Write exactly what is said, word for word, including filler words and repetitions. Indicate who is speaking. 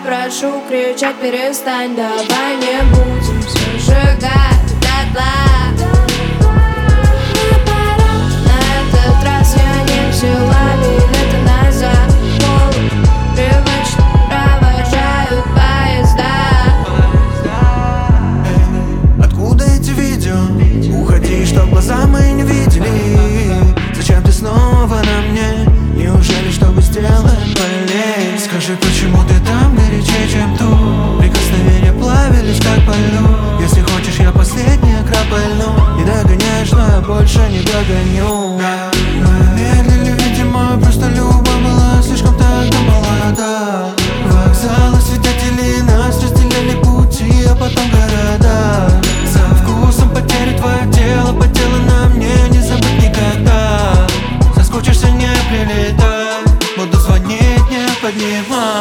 Speaker 1: прошу, кричать перестань. Давай не будем сжигать дотла. На этот раз я не взяла билеты назад. Полу привычно провожают поезда.
Speaker 2: Откуда эти видео? Уходи, чтоб глаза мои не видели. Зачем ты снова на мне? Неужели, чтобы сделать больней? Скажи, почему ты там горячее, чем тут? Прикосновения плавились, как по льду. Если хочешь, я последняя капля льну. Не догоняешь, но я больше не догоню. Мы медлили, видимо, просто любовь была слишком тогда молода. Вокзалы, свидетели нас разделяли пути, а потом города. За вкусом потери твое тело, по телу на мне не забыть никогда. Соскучишься, не прилетай, буду звонить, не поднимай.